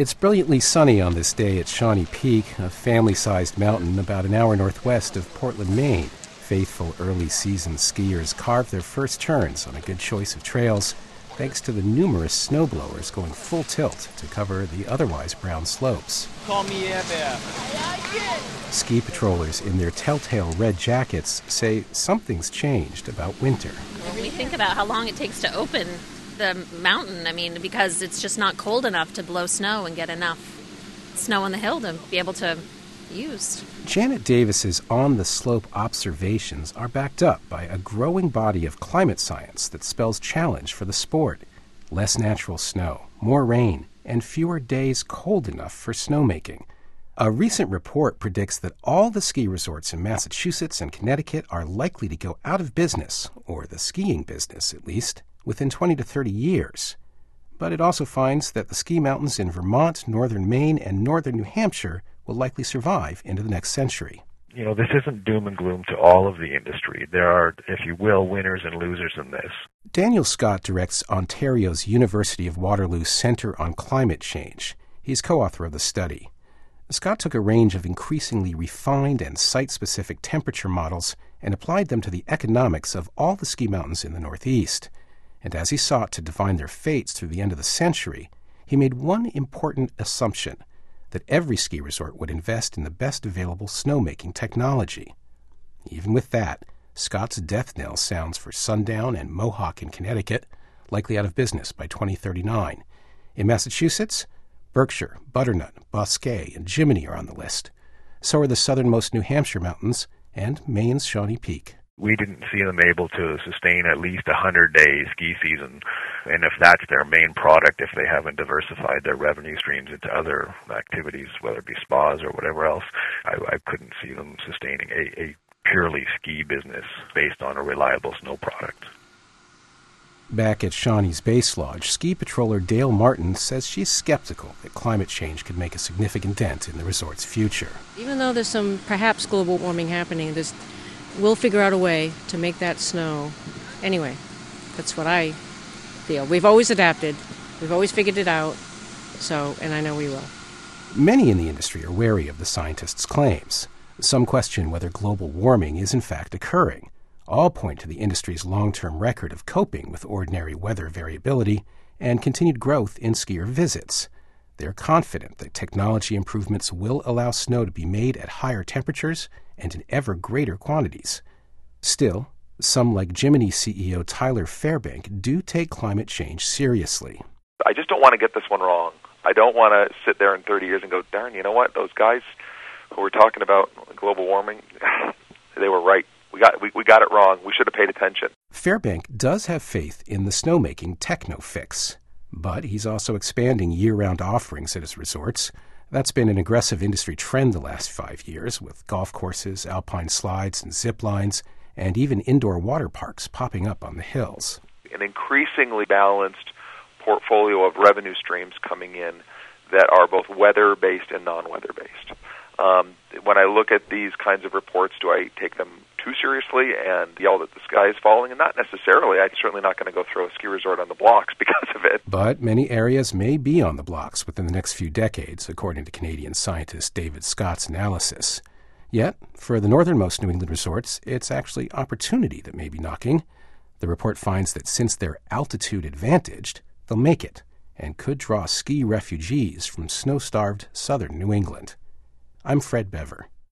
It's brilliantly sunny on this day at Shawnee Peak, a family-sized mountain about an hour northwest of Portland, Maine. Faithful early-season skiers carve their first turns on a good choice of trails, thanks to the numerous snowblowers going full tilt to cover the otherwise brown slopes. Call me Air Bear. Ski patrollers in their telltale red jackets say something's changed about winter. When we think about how long it takes to open the mountain, because it's just not cold enough to blow snow and get enough snow on the hill to be able to use. Janet Davis's on-the-slope observations are backed up by a growing body of climate science that spells challenge for the sport. Less natural snow, more rain, and fewer days cold enough for snowmaking. A recent report predicts that all the ski resorts in Massachusetts and Connecticut are likely to go out of business, or the skiing business at least, within 20 to 30 years. But it also finds that the ski mountains in Vermont, northern Maine, and northern New Hampshire will likely survive into the next century. This isn't doom and gloom to all of the industry. There are, if you will, winners and losers in this. Daniel Scott directs Ontario's University of Waterloo Centre on Climate Change. He's co-author of the study. Scott took a range of increasingly refined and site-specific temperature models and applied them to the economics of all the ski mountains in the Northeast. And as he sought to define their fates through the end of the century, he made one important assumption, that every ski resort would invest in the best available snowmaking technology. Even with that, Scott's death knell sounds for Sundown and Mohawk in Connecticut, likely out of business by 2039. In Massachusetts, Berkshire, Butternut, Bosquet, and Jiminy are on the list. So are the southernmost New Hampshire mountains and Maine's Shawnee Peak. We didn't see them able to sustain at least 100-day ski season. And if that's their main product, if they haven't diversified their revenue streams into other activities, whether it be spas or whatever else, I couldn't see them sustaining a purely ski business based on a reliable snow product. Back at Shawnee's Base Lodge, ski patroller Dale Martin says she's skeptical that climate change could make a significant dent in the resort's future. Even though there's some perhaps global warming happening, we'll figure out a way to make that snow. Anyway, that's what I feel. We've always adapted. We've always figured it out. And I know we will. Many in the industry are wary of the scientists' claims. Some question whether global warming is in fact occurring. All point to the industry's long-term record of coping with ordinary weather variability and continued growth in skier visits. They're confident that technology improvements will allow snow to be made at higher temperatures and in ever greater quantities. Still, some like Jiminy CEO Tyler Fairbank do take climate change seriously. I just don't want to get this one wrong. I don't want to sit there in 30 years and go, darn, you know what, those guys who were talking about global warming, they were right. We got it wrong. We should have paid attention. Fairbank does have faith in the snowmaking techno fix, but he's also expanding year-round offerings at his resorts. That's been an aggressive industry trend the last 5 years, with golf courses, alpine slides, and zip lines, and even indoor water parks popping up on the hills. An increasingly balanced portfolio of revenue streams coming in that are both weather-based and non-weather-based. When I look at these kinds of reports, do I take them too seriously and yell that the sky is falling? And not necessarily. I'm certainly not going to go throw a ski resort on the blocks because of it. But many areas may be on the blocks within the next few decades, according to Canadian scientist David Scott's analysis. Yet, for the northernmost New England resorts, it's actually opportunity that may be knocking. The report finds that since they're altitude-advantaged, they'll make it and could draw ski refugees from snow-starved southern New England. I'm Fred Bever.